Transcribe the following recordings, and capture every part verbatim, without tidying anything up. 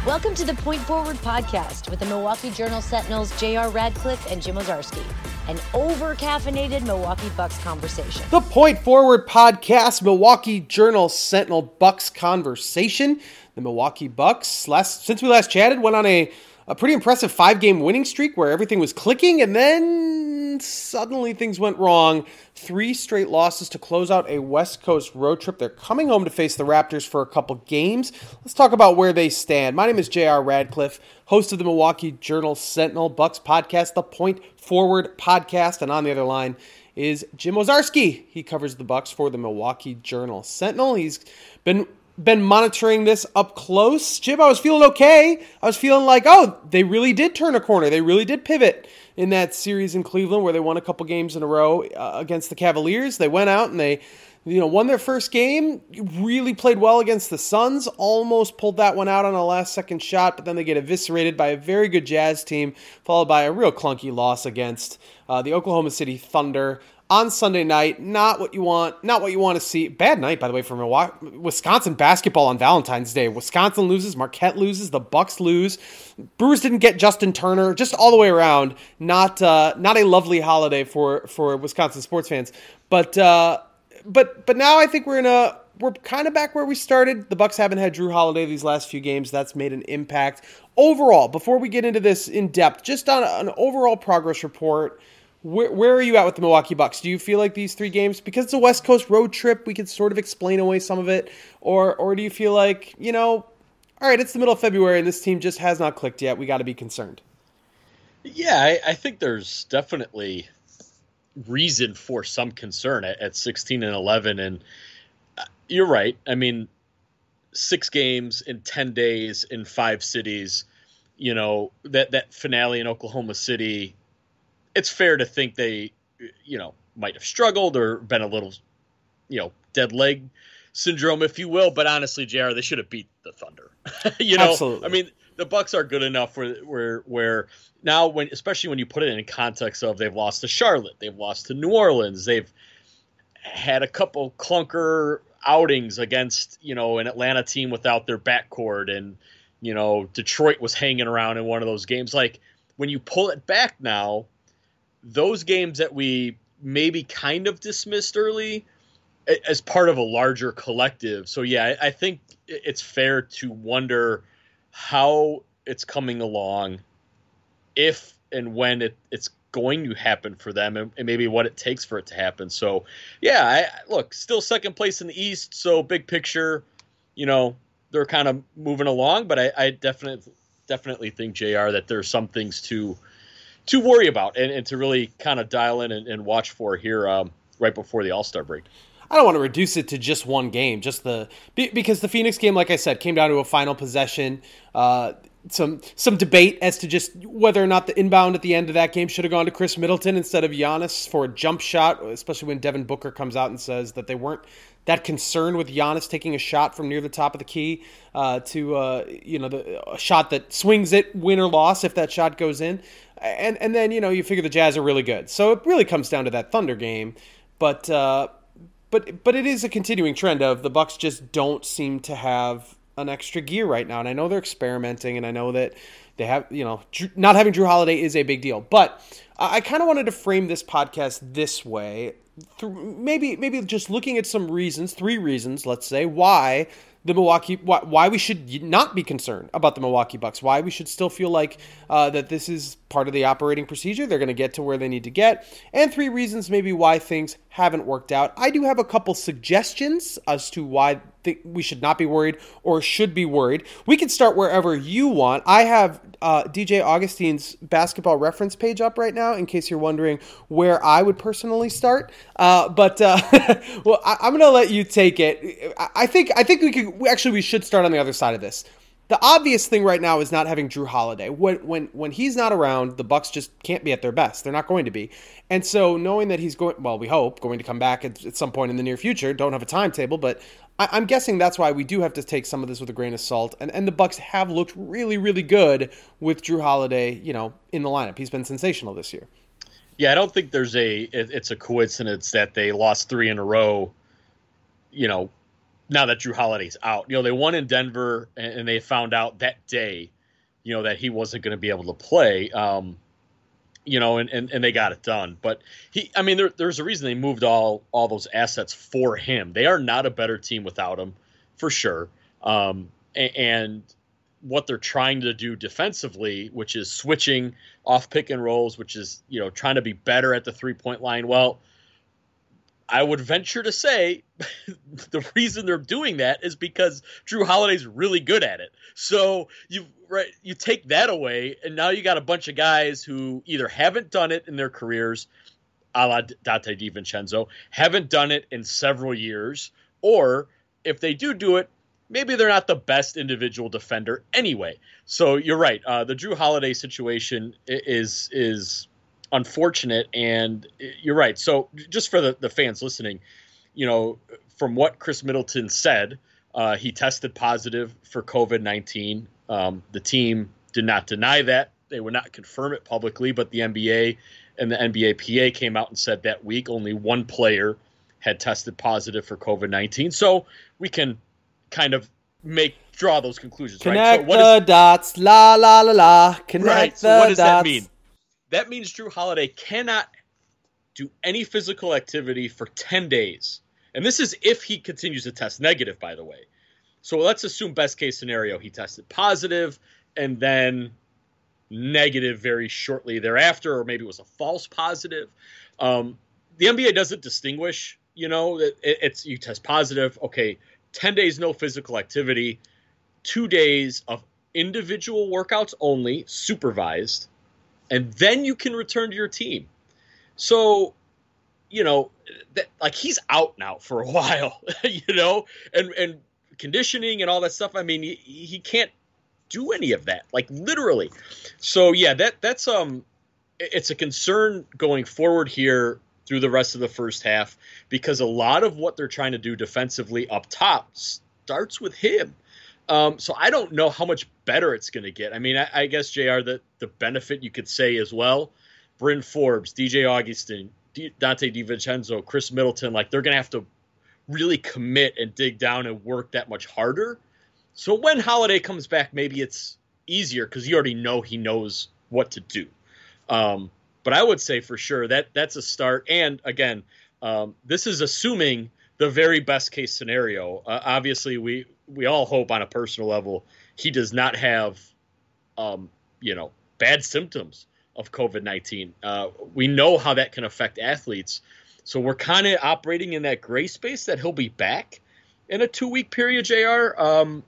Welcome to the Point Forward podcast with the Milwaukee Journal Sentinel's J R Radcliffe and Jim Owczarski, an over-caffeinated Milwaukee Bucks conversation. The Point Forward podcast, Milwaukee Journal Sentinel Bucks conversation. The Milwaukee Bucks, last since we last chatted, went on a, a pretty impressive five-game winning streak where everything was clicking, and then suddenly things went wrong. Three straight losses to close out a West Coast road trip. They're coming home to face the Raptors for a couple games. Let's talk about where they stand. My name is J R Radcliffe, host of the Milwaukee Journal Sentinel Bucks podcast, the Point Forward podcast, and on the other line is Jim Owczarski. He covers the Bucks for the Milwaukee Journal Sentinel. He's been been monitoring this up close. Jim, I was feeling okay. I was feeling like, oh, they really did turn a corner. They really did pivot in that series in Cleveland where they won a couple games in a row uh, against the Cavaliers. They went out and they, you know, won their first game, really played well against the Suns, almost pulled that one out on a last-second shot, but then they get eviscerated by a very good Jazz team, followed by a real clunky loss against uh, the Oklahoma City Thunder on Sunday night. Not what you want, not what you want to see. Bad night, by the way, for Milwaukee. Wisconsin basketball on Valentine's Day. Wisconsin loses, Marquette loses, the Bucks lose. Brewers didn't get Justin Turner, just all the way around. Not uh, not a lovely holiday for, for Wisconsin sports fans. But uh, but but now I think we're in a we're kind of back where we started. The Bucks haven't had Drew Holiday these last few games. That's made an impact. Overall, before we get into this in depth, just on an overall progress report, Where, where are you at with the Milwaukee Bucks? Do you feel like these three games, because it's a West Coast road trip, we could sort of explain away some of it? Or or do you feel like, you know, all right, it's the middle of February and this team just has not clicked yet. We got to be concerned. Yeah, I, I think there's definitely reason for some concern at, at sixteen and eleven. And you're right. I mean, six games in ten days in five cities, you know, that, that finale in Oklahoma City, it's fair to think they, you know, might have struggled or been a little, you know, dead leg syndrome, if you will. But honestly, J R, they should have beat the Thunder. you know, Absolutely. I mean, the Bucks are good enough where, where, where now, when especially when you put it in context of they've lost to Charlotte, they've lost to New Orleans, they've had a couple clunker outings against, you know, an Atlanta team without their backcourt, and you know, Detroit was hanging around in one of those games. Like, when you pull it back now, those games that we maybe kind of dismissed early as part of a larger collective. So, yeah, I think it's fair to wonder how it's coming along, if and when it, it's going to happen for them, and, and maybe what it takes for it to happen. So, yeah, I, look, still second place in the East, so big picture, you know, they're kind of moving along. But I, I definitely, definitely think, J R, that there's some things to to worry about and, and to really kind of dial in and, and watch for here um, right before the All-Star break. I don't want to reduce it to just one game, just the because the Phoenix game, like I said, came down to a final possession. Uh, some some debate as to just whether or not the inbound at the end of that game should have gone to Chris Middleton instead of Giannis for a jump shot, especially when Devin Booker comes out and says that they weren't that concerned with Giannis taking a shot from near the top of the key uh, to uh, you know the a shot that swings it, win or loss if that shot goes in. And and then, you know, you figure the Jazz are really good. So it really comes down to that Thunder game. But uh, but but it is a continuing trend of the Bucks just don't seem to have an extra gear right now. And I know they're experimenting, and I know that they have, you know, not having Drew Holiday is a big deal. But I kind of wanted to frame this podcast this way. Maybe maybe just looking at some reasons, three reasons, let's say, why the Milwaukee, why, why we should not be concerned about the Milwaukee Bucks, why we should still feel like uh, that this is part of the operating procedure. They're going to get to where they need to get, and three reasons maybe why things haven't worked out. I do have a couple suggestions as to why th- we should not be worried or should be worried. We can start wherever you want. I have uh, D J Augustine's basketball reference page up right now, in case you're wondering where I would personally start. Uh, but uh, well, I, I'm going to let you take it. I, I think I think we could. We, actually, we should start on the other side of this. The obvious thing right now is not having Drew Holiday. When when when he's not around, the Bucks just can't be at their best. They're not going to be. And so knowing that he's going, well, we hope, going to come back at, at some point in the near future, don't have a timetable, but I, I'm guessing that's why we do have to take some of this with a grain of salt. And, and the Bucks have looked really, really good with Drew Holiday, you know, in the lineup. He's been sensational this year. Yeah, I don't think there's a it, it's a coincidence that they lost three in a row, you know, now that Jrue Holiday's out. You know, they won in Denver, and, and they found out that day, you know, that he wasn't going to be able to play. Um, you know, and, and, and they got it done. But he, I mean, there, there's a reason they moved all all those assets for him. They are not a better team without him, for sure. Um, and, and what they're trying to do defensively, which is switching off pick and rolls, which is, you know, trying to be better at the three point line. Well, I would venture to say the reason they're doing that is because Jrue Holiday's really good at it. So you right, you take that away, and now you got a bunch of guys who either haven't done it in their careers, a la Donte DiVincenzo, haven't done it in several years, or if they do do it, maybe they're not the best individual defender anyway. So you're right. Uh, the Jrue Holiday situation is is unfortunate, and you're right. So just for the, the fans listening, you know, from what Chris Middleton said, uh, he tested positive for COVID nineteen. Um, the team did not deny that. They would not confirm it publicly, but the N B A and the N B A P A came out and said that week only one player had tested positive for COVID nineteen. So we can kind of make draw those conclusions. Connect right? So what the is, dots, la la la la. Connect right. the So what does dots. that mean? That means Jrue Holiday cannot do any physical activity for ten days. And this is if he continues to test negative, by the way. So let's assume best case scenario, he tested positive and then negative very shortly thereafter, or maybe it was a false positive. Um, the N B A doesn't distinguish, you know, it, it's you test positive. Okay, ten days, no physical activity, two days of individual workouts only, supervised, and then you can return to your team. So, you know, that, like he's out now for a while, you know, and, and conditioning and all that stuff. I mean, he, he can't do any of that, like literally. So yeah, that that's, um, it's a concern going forward here through the rest of the first half, because a lot of what they're trying to do defensively up top starts with him. Um, so I don't know how much better it's going to get. I mean, I, I guess, J R, the, the benefit you could say as well, Bryn Forbes, D J Augustin, D- Donte DiVincenzo, Chris Middleton, like they're going to have to really commit and dig down and work that much harder. So when Holiday comes back, maybe it's easier because you already know he knows what to do. Um, but I would say for sure that that's a start. And again, um, this is assuming the very best case scenario. Uh, obviously, we we all hope on a personal level he does not have, um, you know, bad symptoms of COVID nineteen. Uh, we know how that can affect athletes. So we're kind of operating in that gray space that he'll be back in a two-week period, J R. Um,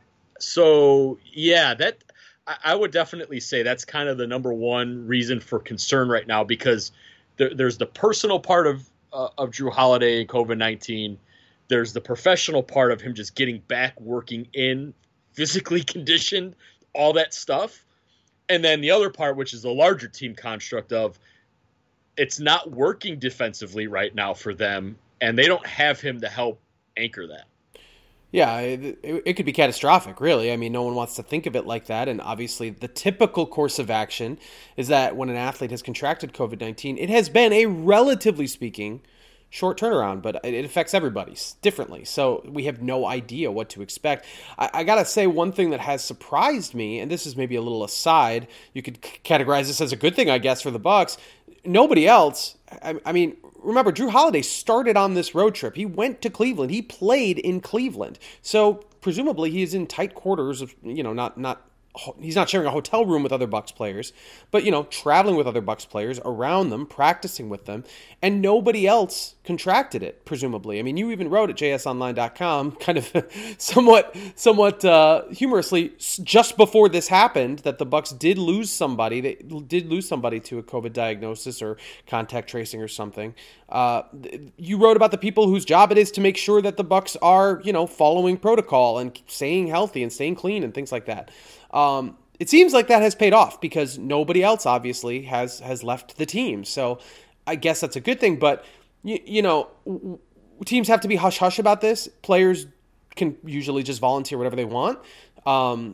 so, yeah, that I, I would definitely say that's kind of the number one reason for concern right now, because there, there's the personal part of, uh, of Jrue Holiday and COVID nineteen. There's the professional part of him just getting back, working in, physically conditioned, all that stuff. And then the other part, which is the larger team construct of it's not working defensively right now for them, and they don't have him to help anchor that. Yeah, it, it could be catastrophic, really. I mean, no one wants to think of it like that. And obviously, the typical course of action is that when an athlete has contracted COVID nineteen, it has been a, relatively speaking, short turnaround, but it affects everybody differently. So we have no idea what to expect. I, I got to say, one thing that has surprised me, and this is maybe a little aside, you could categorize this as a good thing, I guess, for the Bucks. Nobody else, I, I mean, remember, Jrue Holiday started on this road trip. He went to Cleveland. He played in Cleveland. So presumably he is in tight quarters of, you know, not, not, he's not sharing a hotel room with other Bucks players, but, you know, traveling with other Bucks players around them, practicing with them, and nobody else contracted it, presumably. I mean, you even wrote at j s online dot com kind of somewhat, somewhat uh, humorously just before this happened that the Bucks did lose somebody. They did lose somebody to a COVID diagnosis or contact tracing or something. Uh, you wrote about the people whose job it is to make sure that the Bucks are, you know, following protocol and staying healthy and staying clean and things like that. Um, it seems like that has paid off because nobody else obviously has, has left the team. So I guess that's a good thing, but you, you know, w- teams have to be hush hush about this. Players can usually just volunteer whatever they want. Um,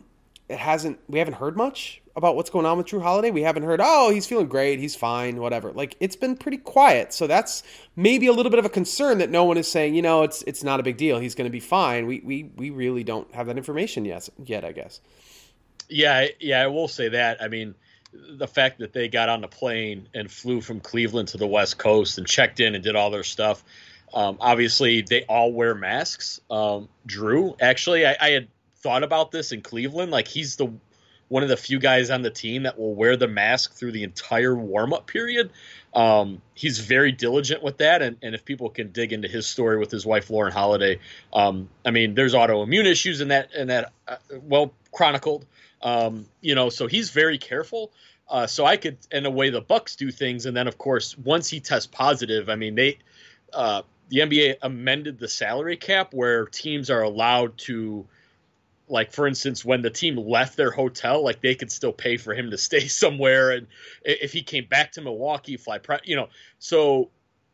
it hasn't. We haven't heard much about what's going on with Jrue Holiday. We haven't heard, oh, he's feeling great, he's fine, whatever. Like, it's been pretty quiet. So that's maybe a little bit of a concern that no one is saying, you know, it's it's not a big deal. He's going to be fine. We we we really don't have that information yet. Yet, I guess. Yeah, yeah, I will say that. I mean, the fact that they got on the plane and flew from Cleveland to the West Coast and checked in and did all their stuff. Um, obviously, they all wear masks. Um, Jrue, actually, I, I had thought about this in Cleveland. Like, he's the one of the few guys on the team that will wear the mask through the entire warm-up period. Um, he's very diligent with that, and, and if people can dig into his story with his wife Lauren Holiday, um, I mean, there's autoimmune issues in that, in that uh, well chronicled. Um, you know, so he's very careful. Uh, so I could, in a way, the Bucks do things, and then of course, once he tests positive, I mean, they, uh, the N B A amended the salary cap where teams are allowed to, like, for instance, when the team left their hotel, like, they could still pay for him to stay somewhere, and if he came back to Milwaukee, fly, you know. So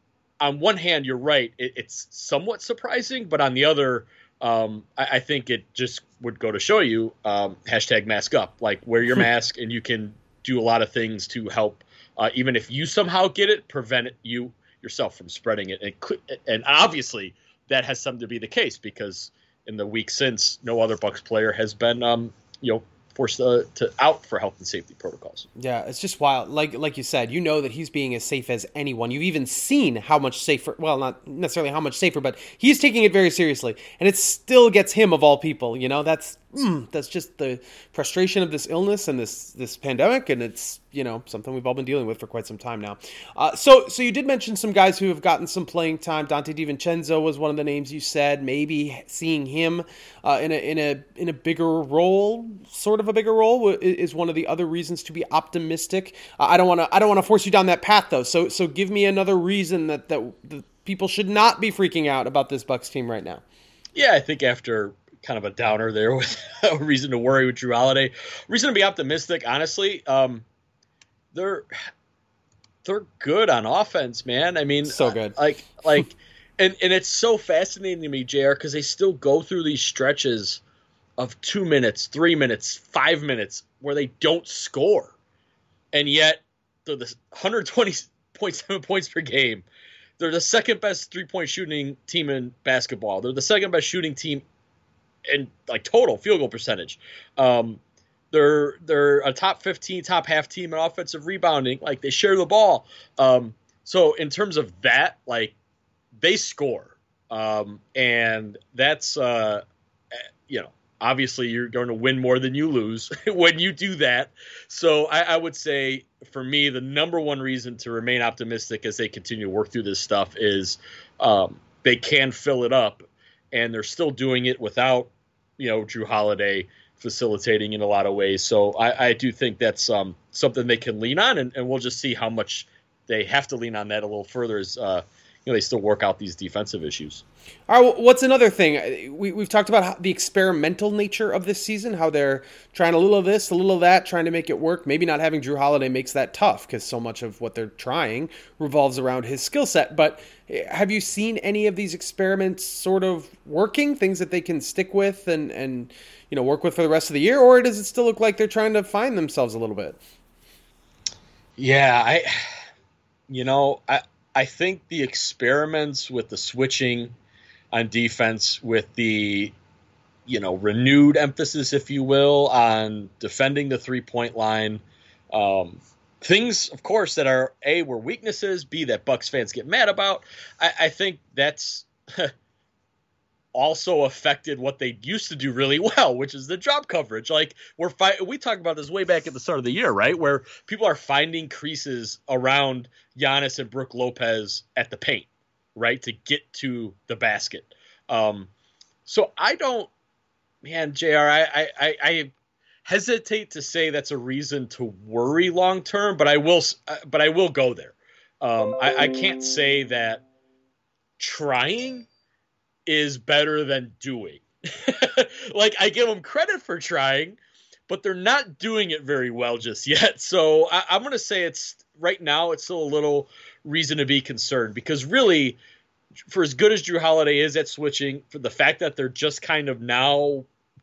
on one hand, you're right, it, it's somewhat surprising, but on the other, um, I, I think it just would go to show you, um, hashtag mask up, like, wear your mask, and you can do a lot of things to help, uh, even if you somehow get it, prevent it, you yourself from spreading it. And, and obviously that has something to be the case, because in the week since, no other Bucks player has been, um, you know, forced uh, to out for health and safety protocols. Yeah, it's just wild. Like like you said, you know that he's being as safe as anyone. You've even seen how much safer, well, not necessarily how much safer, but he's taking it very seriously. And it still gets him, of all people, you know, that's mm, that's just the frustration of this illness and this this pandemic, and it's, you know, something we've all been dealing with for quite some time now. Uh, so so you did mention some guys who have gotten some playing time. Dante DiVincenzo was one of the names you said. Maybe seeing him uh, in a in a in a bigger role, sort of a bigger role, is one of the other reasons to be optimistic. Uh, I don't want to I don't want to force you down that path though. So so give me another reason that that the people should not be freaking out about this Bucks team right now. Yeah, I think after kind of a downer there with a reason to worry with Jrue Holiday, reason to be optimistic, honestly. Um, they're they're good on offense, man. I mean, so good. Uh, like like, and and it's so fascinating to me, J R, because they still go through these stretches of two minutes, three minutes, five minutes where they don't score, and yet they're the one hundred twenty point seven points per game. They're the second best three point shooting team in basketball. They're the second best shooting team in like total field goal percentage. Um, they're they're a top fifteen, top half team in offensive rebounding. Like, they share the ball. Um, so in terms of that, like, they score, um, and that's uh, you know, obviously you're going to win more than you lose when you do that. So I, I would say, for me, the number one reason to remain optimistic as they continue to work through this stuff is um, they can fill it up, and they're still doing it without, you know, Jrue Holiday facilitating in a lot of ways. So I, I do think that's um, something they can lean on, and, and we'll just see how much they have to lean on that a little further as uh, you know, they still work out these defensive issues. All right, what's another thing? We, we've talked about how, the experimental nature of this season, how they're trying a little of this, a little of that, trying to make it work. Maybe not having Jrue Holiday makes that tough because so much of what they're trying revolves around his skill set. But have you seen any of these experiments sort of working, things that they can stick with and, and you know, work with for the rest of the year? Or does it still look like they're trying to find themselves a little bit? Yeah, I, you know, I, I think the experiments with the switching on defense, with the, you know, renewed emphasis, if you will, on defending the three-point line, um, things, of course, that are, A, were weaknesses, B, that Bucks fans get mad about. I, I think that's also affected what they used to do really well, which is the drop coverage. Like, we're fi- we talked about this way back at the start of the year, right, where people are finding creases around Giannis and Brook Lopez at the paint, right, to get to the basket. Um, so I don't, man, J R, I, I, I, I hesitate to say that's a reason to worry long term, but I will, but I will go there. Um, I, I can't say that trying is better than doing. Like, I give them credit for trying, but they're not doing it very well just yet. So I, I'm going to say it's right now, it's still a little reason to be concerned, because really, for as good as Jrue Holiday is at switching, for the fact that they're just kind of now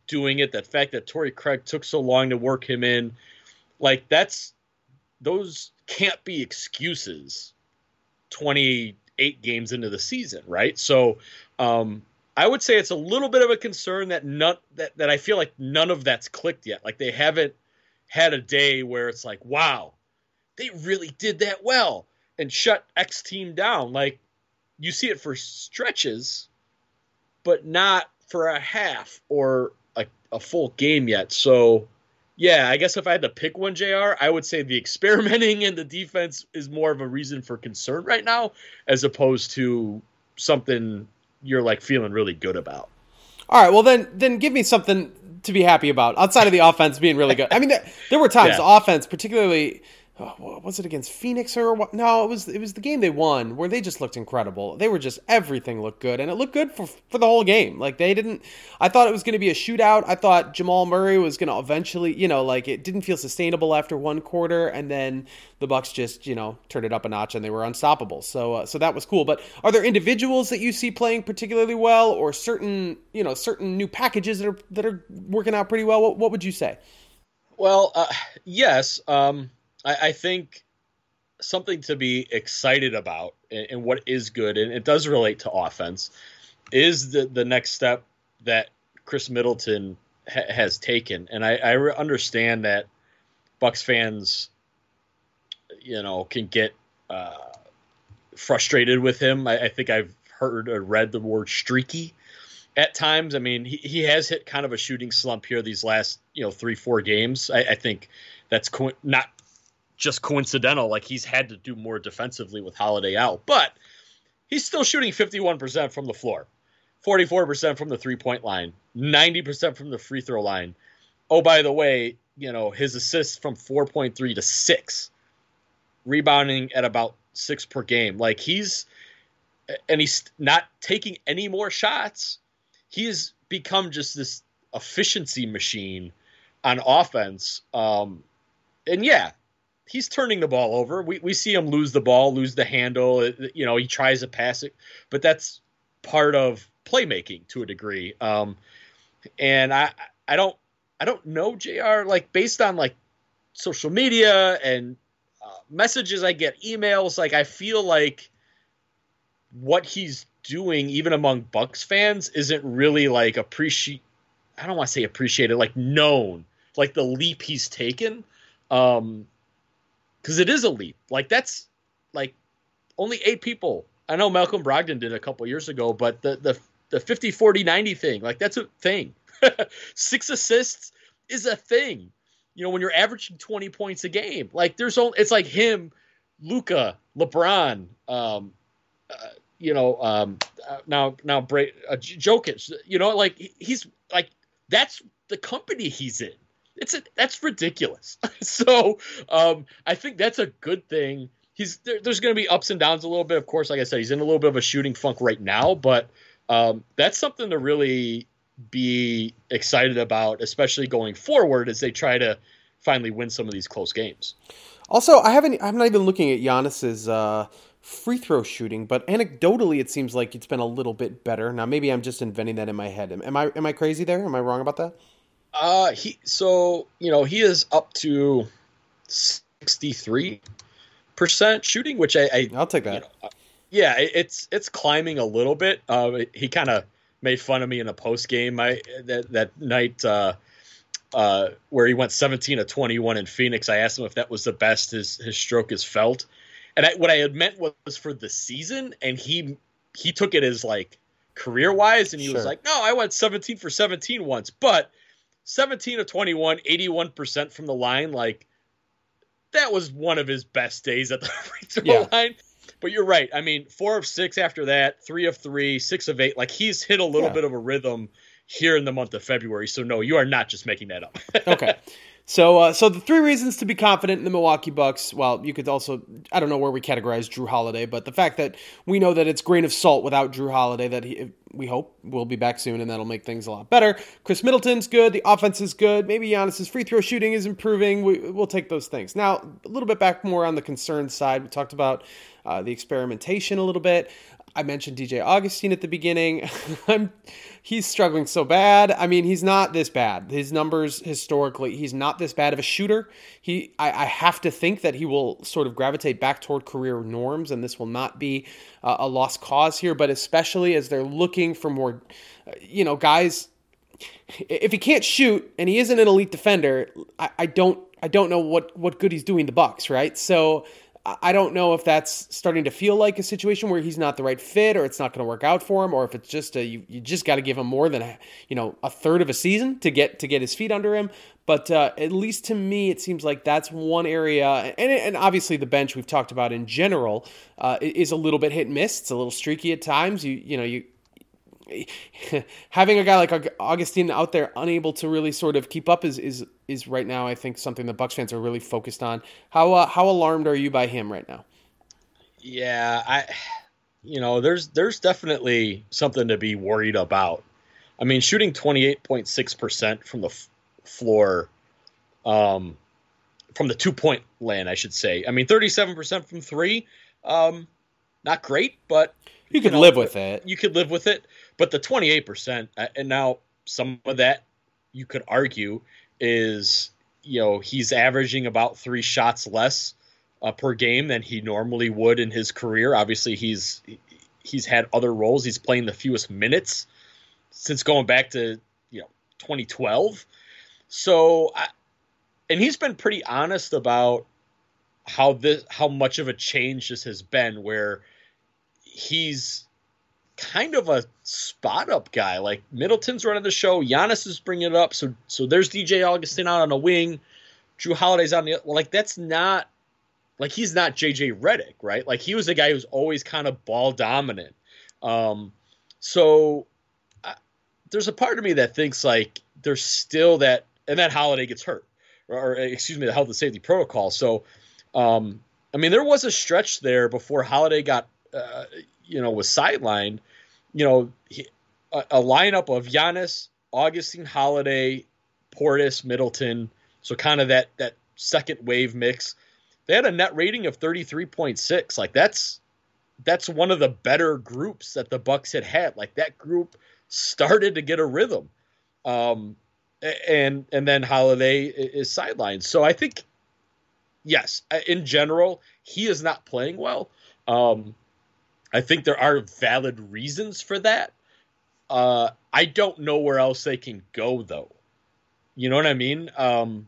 doing it, that fact that Torrey Craig took so long to work him in, like that's those can't be excuses twenty-eight games into the season, right? So um, I would say it's a little bit of a concern that none that, that I feel like none of that's clicked yet. Like they haven't had a day where it's like, wow, they really did that well and shut X team down. Like you see it for stretches, but not for a half or a, a full game yet. So yeah, I guess if I had to pick one, J R, I would say the experimenting in the defense is more of a reason for concern right now, as opposed to something you're like feeling really good about. All right, well then, then give me something to be happy about outside of the offense being really good. I mean, there, there were times yeah. the offense, particularly. Oh, was it against Phoenix or what? No, it was it was the game they won where they just looked incredible. They were just everything looked good, and it looked good for for the whole game. Like they didn't. I thought it was going to be a shootout. I thought Jamal Murray was going to eventually, you know, like it didn't feel sustainable after one quarter, and then the Bucks just, you know, turned it up a notch and they were unstoppable. So uh, so that was cool. But are there individuals that you see playing particularly well, or certain you know certain new packages that are that are working out pretty well? What, what would you say? Well, uh, yes. Um... I think something to be excited about and what is good, and it does relate to offense, is the, the next step that Chris Middleton ha- has taken. And I, I understand that Bucks fans, you know, can get uh, frustrated with him. I, I think I've heard or read the word streaky at times. I mean, he, he has hit kind of a shooting slump here these last, you know, three, four games. I, I think that's co- not just coincidental. Like he's had to do more defensively with Holiday out, but he's still shooting fifty-one percent from the floor, forty-four percent from the three-point line, ninety percent from the free throw line. Oh, by the way, you know, his assists from four point three to six, rebounding at about six per game. Like he's, and he's not taking any more shots. He's become just this efficiency machine on offense. Um, and yeah, he's turning the ball over. We we see him lose the ball, lose the handle. It, you know, he tries to pass it, but that's part of playmaking to a degree. Um, and I I don't I don't know, J R, like based on like social media and uh, messages I get, emails, like I feel like what he's doing, even among Bucks fans, isn't really like appreciate. I don't want to say appreciated, like known, like the leap he's taken. Um, Because it is a leap. Like, that's, like, only eight people. I know Malcolm Brogdon did a couple years ago, but the the the fifty forty ninety thing, like, that's a thing. Six assists is a thing. You know, when you're averaging twenty points a game. Like, there's only, it's like him, Luka, LeBron, um, uh, you know, um, uh, now, now, Bra- uh, Jokic, you know, like, he's, like, that's the company he's in. It's a, that's ridiculous. So um, I think that's a good thing. He's there, there's going to be ups and downs a little bit. Of course, like I said, he's in a little bit of a shooting funk right now, but um, that's something to really be excited about, especially going forward as they try to finally win some of these close games. Also, I haven't. I'm not even looking at Giannis's uh, free throw shooting, but anecdotally, it seems like it's been a little bit better. Now, maybe I'm just inventing that in my head. Am, am I am I crazy there? Am I wrong about that? Uh, he so you know he is up to sixty-three percent shooting, which I, I I'll take that. You know, yeah, it's it's climbing a little bit. Uh, he kind of made fun of me in a post game I that that night uh, uh, where he went seventeen of twenty-one in Phoenix. I asked him if that was the best his his stroke has felt, and I, what I had meant was for the season, and he he took it as like career wise, and he sure. was like, no, I went seventeen for seventeen once, but seventeen of twenty-one, eighty-one percent from the line, like that was one of his best days at the free throw yeah. line. But you're right. I mean, four of six after that, three of three, six of eight. Like he's hit a little yeah. bit of a rhythm here in the month of February. So no, you are not just making that up. Okay. So, uh, so the three reasons to be confident in the Milwaukee Bucks. Well, you could also, I don't know where we categorize Drew Holiday, but the fact that we know that it's grain of salt without Drew Holiday, that he, we hope will be back soon, and that'll make things a lot better. Chris Middleton's good. The offense is good. Maybe Giannis's free throw shooting is improving. We, we'll take those things. Now, a little bit back more on the concern side. We talked about uh, the experimentation a little bit. I mentioned D J Augustine at the beginning. I'm, he's struggling so bad. I mean, he's not this bad. His numbers historically, he's not this bad of a shooter. He, I, I have to think that he will sort of gravitate back toward career norms, and this will not be uh, a lost cause here. But especially as they're looking for more, uh, you know, guys. If he can't shoot and he isn't an elite defender, I, I don't, I don't know what what good he's doing the Bucks, right? So. I don't know if that's starting to feel like a situation where he's not the right fit, or it's not going to work out for him, or if it's just a, you, you just got to give him more than a, you know, a third of a season to get to get his feet under him. But uh, at least to me, it seems like that's one area, and, and obviously the bench we've talked about in general uh, is a little bit hit and miss. It's a little streaky at times. You you know you. Having a guy like Augustine out there unable to really sort of keep up is is is right now, I think, something the Bucks fans are really focused on. How uh, how alarmed are you by him right now? Yeah, I, you know, there's there's definitely something to be worried about. I mean, shooting twenty-eight point six percent from the f- floor, um, from the two point land, I should say. I mean, thirty-seven percent from three, um, not great, but you could you know, live with it. You could live with it. But the twenty-eight percent, and now some of that you could argue is, you know, he's averaging about three shots less uh, per game than he normally would in his career. Obviously, he's he's had other roles. He's playing the fewest minutes since going back to, you know, twenty twelve. So, I, and he's been pretty honest about how this, how much of a change this has been, where he's kind of a spot up guy. Like, Middleton's running the show, Giannis is bringing it up, so so there's D J Augustine out on a wing, Drew Holiday's on the, like, that's not, like, he's not J J Redick, right? Like, he was a guy who's always kind of ball dominant. Um, so I, there's a part of me that thinks, like, there's still that, and then Holiday gets hurt, or, or excuse me, the health and safety protocol. So, um, I mean, there was a stretch there before Holiday got, uh, you know, was sidelined, you know, he, a, a lineup of Giannis, Augustine, Holiday, Portis, Middleton. So kind of that, that second wave mix. They had a net rating of thirty-three point six. Like, that's, that's one of the better groups that the Bucks had had. Like, that group started to get a rhythm. Um, and, and then Holiday is sidelined. So I think, yes, in general, he is not playing well. Um, I think there are valid reasons for that. Uh, I don't know where else they can go, though. You know what I mean? Um,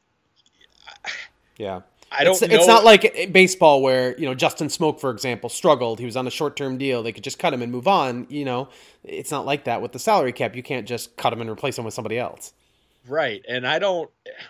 yeah. I don't it's, know. It's not like baseball where, you know, Justin Smoke, for example, struggled. He was on a short-term deal. They could just cut him and move on. You know, it's not like that with the salary cap. You can't just cut him and replace him with somebody else. Right. And I don't,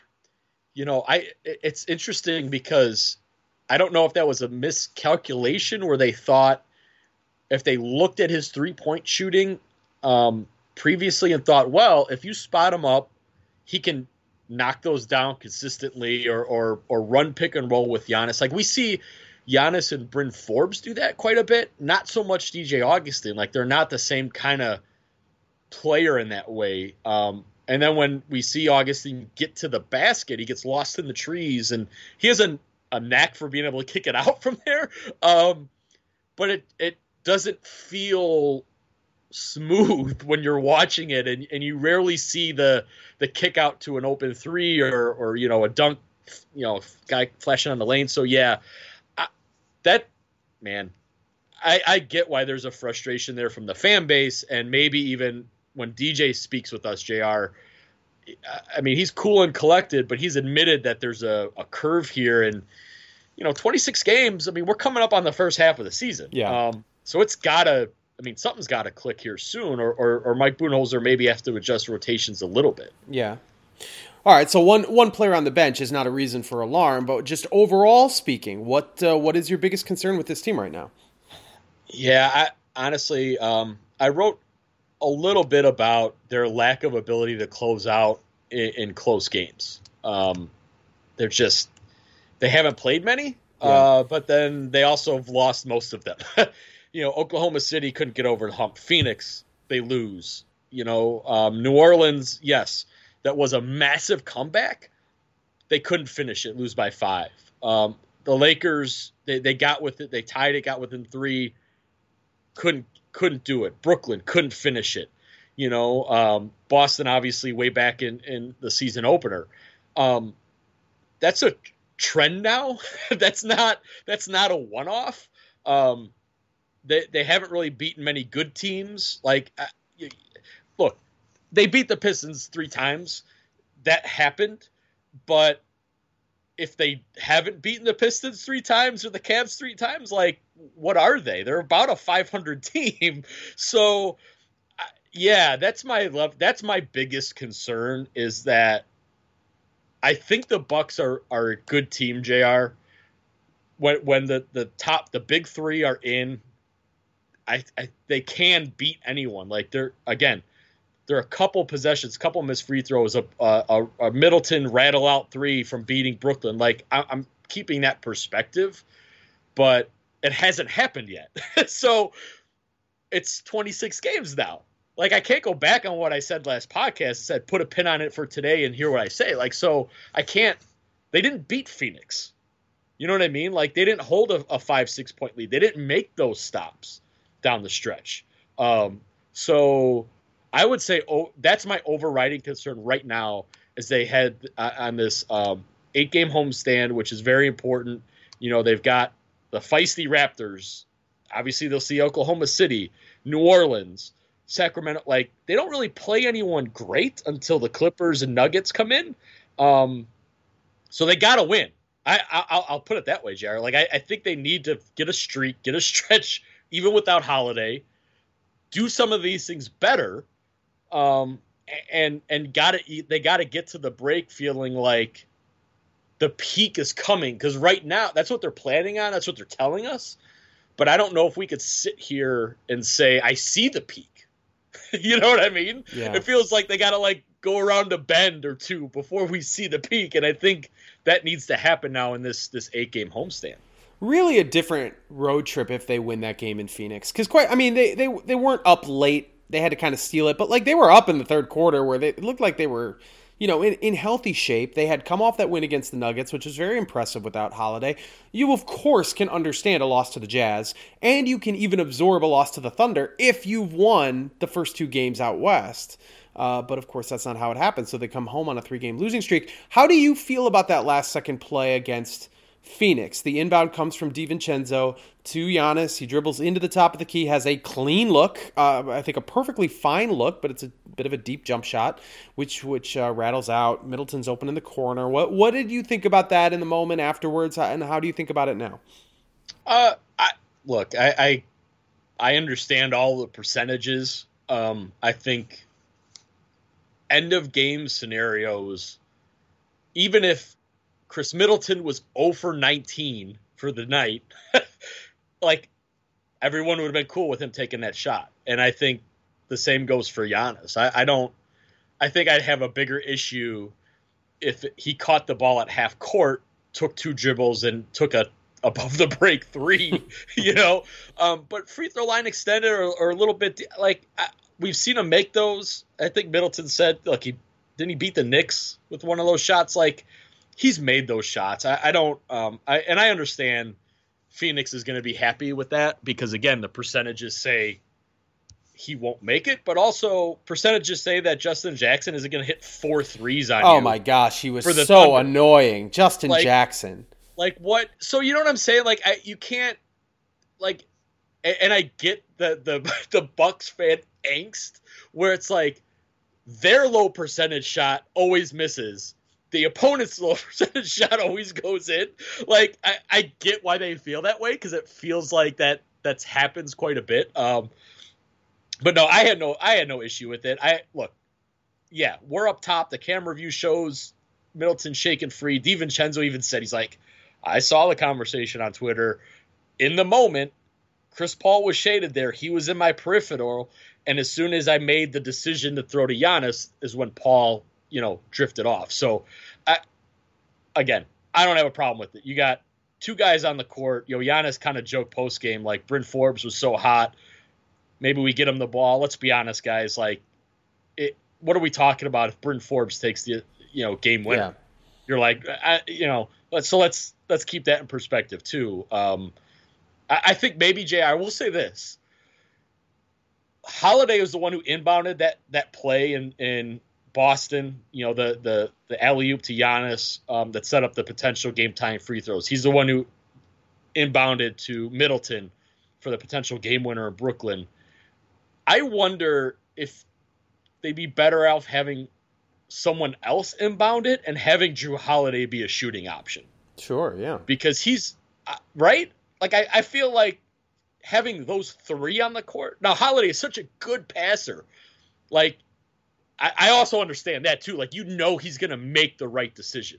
you know, I, it's interesting because I don't know if that was a miscalculation where they thought, if they looked at his three-point shooting um, previously and thought, well, if you spot him up, he can knock those down consistently, or or or run pick and roll with Giannis. Like, we see Giannis and Bryn Forbes do that quite a bit. Not so much D J Augustine. Like, they're not the same kind of player in that way. Um, and then when we see Augustine get to the basket, he gets lost in the trees, and he has a, a knack for being able to kick it out from there. Um, but it it doesn't feel smooth when you're watching it, and, and you rarely see the the kick out to an open three, or or you know, a dunk, you know, guy flashing on the lane. So yeah, I, that man, I, I get why there's a frustration there from the fan base, and maybe even when D J speaks with us, J R, I mean, he's cool and collected, but he's admitted that there's a, a curve here, and you know, twenty-six games. I mean, we're coming up on the first half of the season. Yeah. Um, so it's gotta. I mean, something's got to click here soon, or, or or Mike Budenholzer maybe has to adjust rotations a little bit. Yeah. All right. So one one player on the bench is not a reason for alarm, but just overall speaking, what uh, what is your biggest concern with this team right now? Yeah, I, honestly, um, I wrote a little bit about their lack of ability to close out in, in close games. Um, they're just they haven't played many, yeah. uh, but then they also have lost most of them. You know, Oklahoma City couldn't get over the hump. Phoenix, they lose. You know, um, New Orleans, yes, that was a massive comeback. They couldn't finish it, lose by five. Um, the Lakers, they, they got with it. They tied it, got within three. couldn't couldn't do it. Brooklyn couldn't finish it. You know, um, Boston obviously way back in, in the season opener. Um, that's a trend now. that's not that's not a one off. Um, they they haven't really beaten many good teams. Like, uh, look, they beat the Pistons three times. That happened, but if they haven't beaten the Pistons three times or the Cavs three times, like, what are they? They're about a five hundred team. So. Yeah, that's my love. That's my biggest concern is that I think the Bucks are, are a good team, J R. When when the, the top the big three are in, I, I they can beat anyone. Like they're again, there are a couple possessions, couple missed free throws, a a, a Middleton rattle out three from beating Brooklyn. Like I, I'm keeping that perspective, but it hasn't happened yet. So it's twenty-six games now. Like, I can't go back on what I said last podcast. I said, put a pin on it for today and hear what I say. Like, so I can't – they didn't beat Phoenix. You know what I mean? Like, they didn't hold a, a five, six-point lead. They didn't make those stops down the stretch. Um, so I would say oh, that's my overriding concern right now as they head uh, on this um, eight-game homestand, which is very important. You know, they've got the feisty Raptors. Obviously, they'll see Oklahoma City, New Orleans, Sacramento. Like, they don't really play anyone great until the Clippers and Nuggets come in. Um, so they got to win. I, I, I'll put it that way, Jared. Like, I, I think they need to get a streak, get a stretch, even without Holiday, do some of these things better, um, and and got to they got to get to the break feeling like the peak is coming. Because right now, that's what they're planning on. That's what they're telling us. But I don't know if we could sit here and say, I see the peak. You know what I mean? Yeah. It feels like they got to, like, go around a bend or two before we see the peak. And I think that needs to happen now in this this eight-game homestand. Really a different road trip if they win that game in Phoenix. Because, quite, I mean, they, they, they weren't up late. They had to kind of steal it. But, like, they were up in the third quarter where they it looked like they were – you know, in, in healthy shape. They had come off that win against the Nuggets, which was very impressive without Holiday. You, of course, can understand a loss to the Jazz, and you can even absorb a loss to the Thunder if you've won the first two games out west. Uh, but, of course, that's not how it happened, so they come home on a three-game losing streak. How do you feel about that last-second play against Phoenix? The inbound comes from DiVincenzo to Giannis. He dribbles into the top of the key, has a clean look, uh, I think a perfectly fine look, but it's a bit of a deep jump shot, which which uh, rattles out. Middleton's open in the corner. What what did you think about that in the moment afterwards, and how do you think about it now? Uh, I, look, I, I I understand all the percentages. Um, I think end of game scenarios, even if Chris Middleton was zero for nineteen for the night, like, everyone would have been cool with him taking that shot. And I think the same goes for Giannis. I, I don't – I think I'd have a bigger issue if he caught the ball at half court, took two dribbles, and took a above the break three, you know. Um, but free throw line extended or, or a little bit – like, I, we've seen him make those. I think Middleton said, look, he didn't he beat the Knicks with one of those shots? Like, he's made those shots. I, I don't um, – I, and I understand Phoenix is going to be happy with that because, again, the percentages say – he won't make it, but also percentages say that Justin Jackson isn't going to hit four threes on oh you. Oh my gosh, he was so Thunder. annoying, Justin like, Jackson. Like what? So you know what I'm saying? Like I, you can't, like, and, and I get the the the Bucks fan angst where it's like their low percentage shot always misses, the opponent's low percentage shot always goes in. Like I, I get why they feel that way because it feels like that that's happens quite a bit. Um, But no, I had no, I had no issue with it. I look, yeah, we're up top. The camera view shows Middleton shaking free. DiVincenzo even said he's like, I saw the conversation on Twitter. In the moment, Chris Paul was shaded there. He was in my peripheral, and as soon as I made the decision to throw to Giannis, is when Paul, you know, drifted off. So, I, again, I don't have a problem with it. You got two guys on the court. You know, Giannis kind of joked post game like Bryn Forbes was so hot. Maybe we get him the ball. Let's be honest, guys. Like, it, what are we talking about if Bryn Forbes takes the you know game winner? Yeah. You're like, I, you know, let's so let's let's keep that in perspective too. Um, I, I think maybe Jay, I will say this: Holiday was the one who inbounded that that play in, in Boston. You know, the the the alley-oop to Giannis um, that set up the potential game-tying free throws. He's the one who inbounded to Middleton for the potential game winner in Brooklyn. I wonder if they'd be better off having someone else inbound it and having Drew Holiday be a shooting option. Sure, yeah. Because he's uh, right. Like I, I feel like having those three on the court. Now Holiday is such a good passer. Like I, I also understand that too. Like you know he's gonna make the right decision.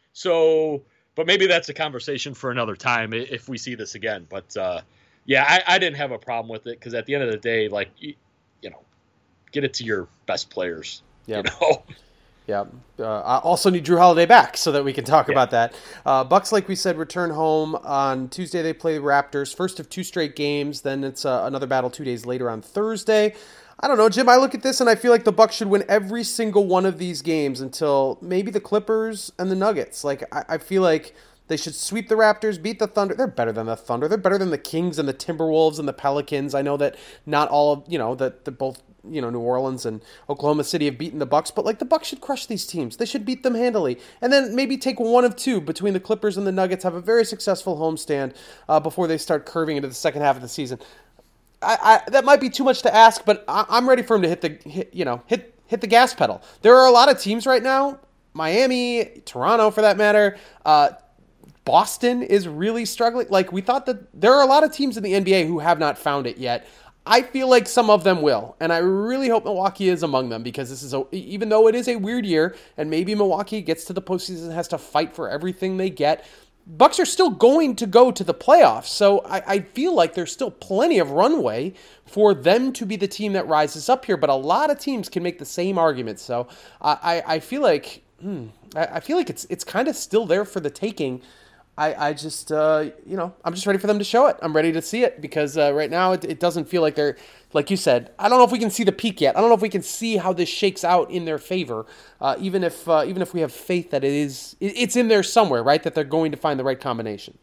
So, but maybe that's a conversation for another time if we see this again. But uh, yeah, I, I didn't have a problem with it because at the end of the day, like you, you know, get it to your best players. Yeah. You know. Yeah. Uh, I also need Drew Holiday back so that we can talk yeah. about that. Uh, Bucks, like we said, return home on Tuesday. They play the Raptors, first of two straight games. Then it's uh, another battle two days later on Thursday. I don't know, Jim. I look at this and I feel like the Bucks should win every single one of these games until maybe the Clippers and the Nuggets. Like I, I feel like they should sweep the Raptors, beat the Thunder. They're better than the Thunder. They're better than the Kings and the Timberwolves and the Pelicans. I know that not all of, you know, that the both. You know, New Orleans and Oklahoma City have beaten the Bucks, but like the Bucks should crush these teams. They should beat them handily, and then maybe take one of two between the Clippers and the Nuggets. Have a very successful homestand uh, before they start curving into the second half of the season. I, I that might be too much to ask, but I, I'm ready for him to hit the hit, you know hit hit the gas pedal. There are a lot of teams right now, Miami, Toronto, for that matter. Uh, Boston is really struggling. Like we thought that there are a lot of teams in the N B A who have not found it yet. I feel like some of them will, and I really hope Milwaukee is among them because this is a, even though it is a weird year, and maybe Milwaukee gets to the postseason and has to fight for everything they get, Bucks are still going to go to the playoffs, so I, I feel like there's still plenty of runway for them to be the team that rises up here, but a lot of teams can make the same argument, so I, I, I feel like hmm, I, I feel like it's it's kind of still there for the taking. I, I just, uh, you know, I'm just ready for them to show it. I'm ready to see it because uh, right now it, it doesn't feel like they're, like you said, I don't know if we can see the peak yet. I don't know if we can see how this shakes out in their favor, uh, even if uh, even if we have faith that it is, it, it's in there somewhere, right, that they're going to find the right combination.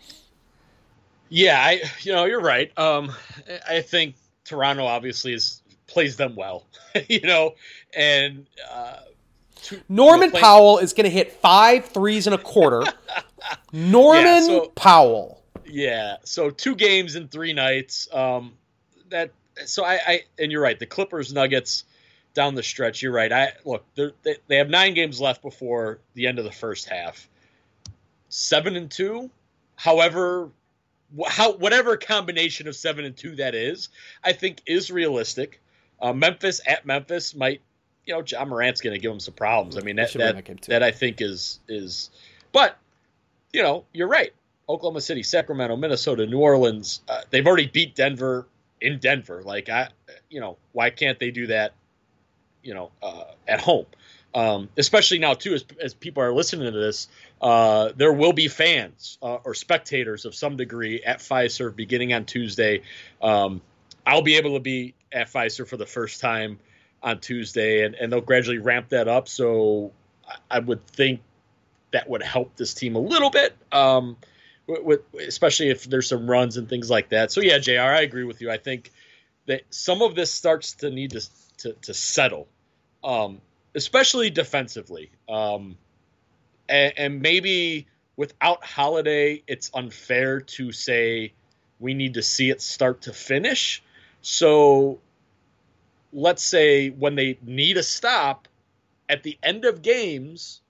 Yeah, I, you know, you're right. Um, I think Toronto obviously is plays them well, you know, and uh, to, Norman you know, Powell is going to hit five threes in a quarter. Norman yeah, so, Powell. Yeah, so two games in three nights. Um, that so I, I and you're right. The Clippers Nuggets down the stretch. You're right. I look. They they have nine games left before the end of the first half. Seven and two. However, how whatever combination of seven and two that is, I think is realistic. Uh, Memphis at Memphis might. You know, John Morant's going to give them some problems. I mean, that that, that, that I think is is, but. You know, you're right. Oklahoma City, Sacramento, Minnesota, New Orleans, uh, they've already beat Denver in Denver. Like, I, you know, why can't they do that, you know, uh, at home? Um, especially now, too, as, as people are listening to this, uh, there will be fans uh, or spectators of some degree at Fiserv beginning on Tuesday. Um, I'll be able to be at Fiserv for the first time on Tuesday, and, and they'll gradually ramp that up. So I, I would think that would help this team a little bit, um, with, with, especially if there's some runs and things like that. So, yeah, J R, I agree with you. I think that some of this starts to need to to, to settle, um, especially defensively. Um, and, and maybe without Holiday, it's unfair to say we need to see it start to finish. So let's say when they need a stop at the end of games,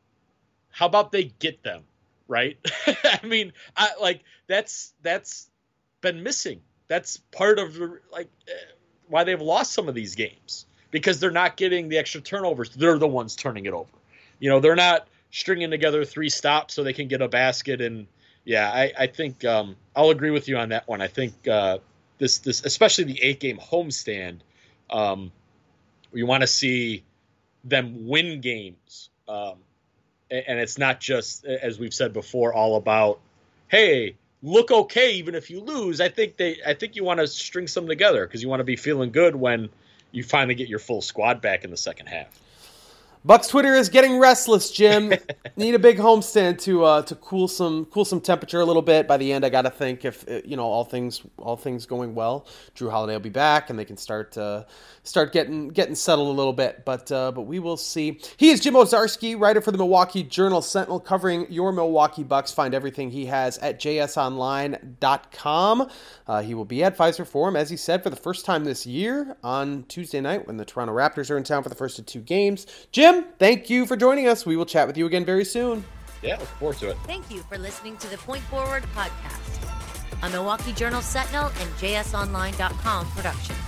how about they get them, right? I mean, I like that's that's been missing. That's part of like why they've lost some of these games because they're not getting the extra turnovers. They're the ones turning it over. You know, they're not stringing together three stops so they can get a basket. And yeah, I, I think um, I'll agree with you on that one. I think uh, this this especially the eight game homestand, um, we want to see them win games. Um, And it's not just, as we've said before, all about, hey, look okay even if you lose. I think they, I think you want to string some together because you want to be feeling good when you finally get your full squad back in the second half. Bucks Twitter is getting restless, Jim. Need a big homestand to uh, to cool some cool some temperature a little bit. By the end, I got to think if you know all things all things going well, Drew Holiday will be back and they can start uh, start getting getting settled a little bit. But uh, but we will see. He is Jim Owczarski, writer for the Milwaukee Journal Sentinel, covering your Milwaukee Bucks. Find everything he has at j s online dot com. Uh, he will be at Fiserv Forum, as he said, for the first time this year on Tuesday night when the Toronto Raptors are in town for the first of two games. Jim, thank you for joining us. We will chat with you again very soon. Yeah, look forward to it. Thank you for listening to the Point Forward podcast, a Milwaukee Journal Sentinel and j s online dot com production.